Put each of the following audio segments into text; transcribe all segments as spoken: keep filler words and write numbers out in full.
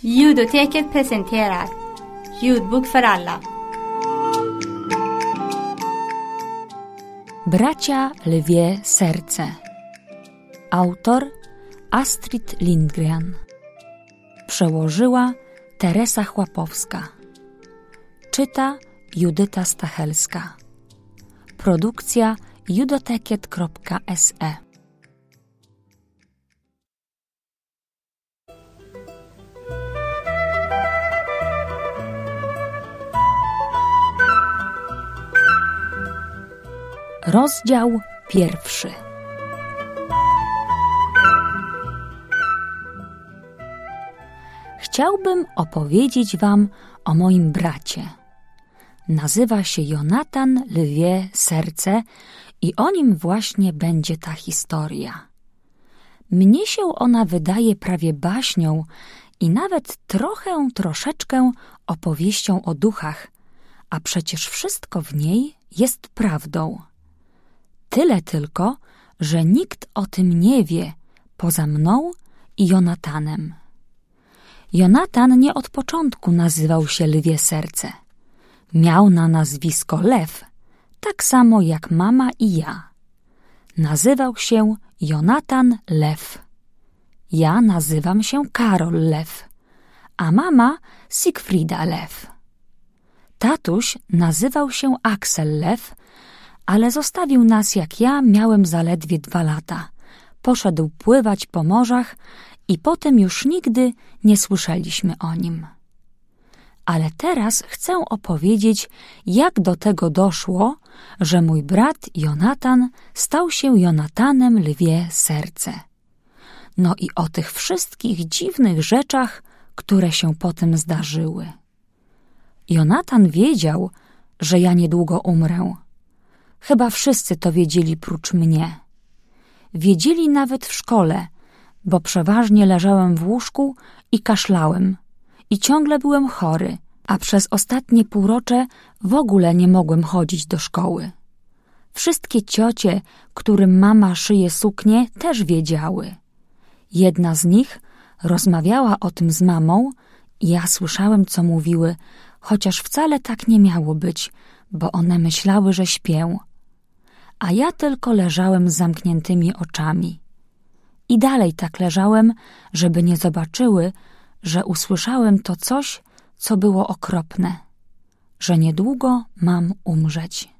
Ljudoteket presenterar Ljudbok för alla. Bracia Lwie serce. Autor Astrid Lindgren. Przełożyła Teresa Chłapowska. Czyta Judyta Stachelska. Produkcja judoteket kropka es e. Rozdział pierwszy. Chciałbym opowiedzieć wam o moim bracie. Nazywa się Jonatan Lwie serce i o nim właśnie będzie ta historia. Mnie się ona wydaje prawie baśnią i nawet trochę, troszeczkę opowieścią o duchach, a przecież wszystko w niej jest prawdą. Tyle tylko, że nikt o tym nie wie, poza mną i Jonatanem. Jonatan nie od początku nazywał się Lwie serce. Miał na nazwisko Lew, tak samo jak mama i ja. Nazywał się Jonatan Lew. Ja nazywam się Karol Lew, a mama Siegfrieda Lew. Tatuś nazywał się Axel Lew, ale zostawił nas, jak ja miałem zaledwie dwa lata. Poszedł pływać po morzach i potem już nigdy nie słyszeliśmy o nim. Ale teraz chcę opowiedzieć, jak do tego doszło, że mój brat Jonatan stał się Jonatanem Lwie serce. No i o tych wszystkich dziwnych rzeczach, które się potem zdarzyły. Jonatan wiedział, że ja niedługo umrę. Chyba wszyscy to wiedzieli prócz mnie. Wiedzieli nawet w szkole, bo przeważnie leżałem w łóżku i kaszlałem i ciągle byłem chory, a przez ostatnie półrocze w ogóle nie mogłem chodzić do szkoły. Wszystkie ciocie, którym mama szyje suknie, też wiedziały. Jedna z nich rozmawiała o tym z mamą i ja słyszałem, co mówiły, chociaż wcale tak nie miało być, bo one myślały, że śpię. A ja tylko leżałem z zamkniętymi oczami. I dalej tak leżałem, żeby nie zobaczyły, że usłyszałem to coś, co było okropne, że niedługo mam umrzeć.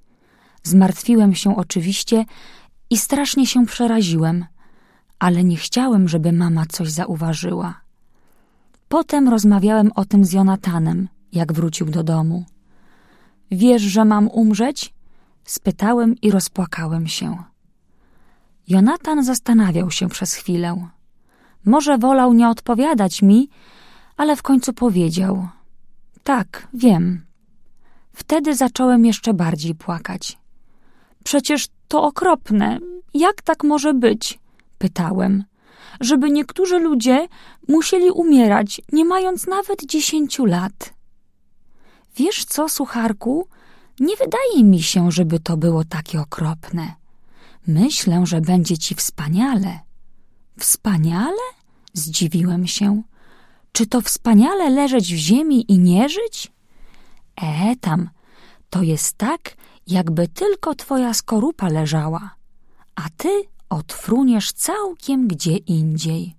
Zmartwiłem się oczywiście i strasznie się przeraziłem, ale nie chciałem, żeby mama coś zauważyła. Potem rozmawiałem o tym z Jonatanem, jak wrócił do domu. Wiesz, że mam umrzeć? Spytałem i rozpłakałem się. Jonatan zastanawiał się przez chwilę. Może wolał nie odpowiadać mi, ale w końcu powiedział. Tak, wiem. Wtedy zacząłem jeszcze bardziej płakać. Przecież to okropne. Jak tak może być? Pytałem. Żeby niektórzy ludzie musieli umierać, nie mając nawet dziesięciu lat. Wiesz co, sucharku? Nie wydaje mi się, żeby to było takie okropne. Myślę, że będzie ci wspaniale. Wspaniale? Zdziwiłem się. Czy to wspaniale leżeć w ziemi i nie żyć? E, tam, to jest tak, jakby tylko twoja skorupa leżała, a ty odfruniesz całkiem gdzie indziej.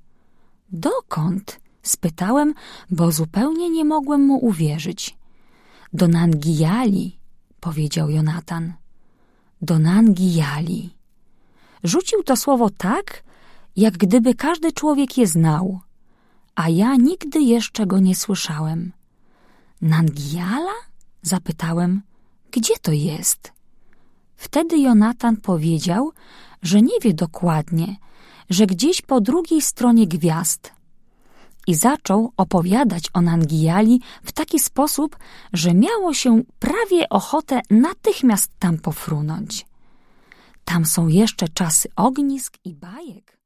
Dokąd? Spytałem, bo zupełnie nie mogłem mu uwierzyć. Do Nangijali, powiedział Jonatan. Do Nangijali. Rzucił to słowo tak, jak gdyby każdy człowiek je znał, a ja nigdy jeszcze go nie słyszałem. Nangijala? Zapytałem. Gdzie to jest? Wtedy Jonatan powiedział, że nie wie dokładnie, że gdzieś po drugiej stronie gwiazd. I zaczął opowiadać o Nangijali w taki sposób, że miało się prawie ochotę natychmiast tam pofrunąć. Tam są jeszcze czasy ognisk i bajek.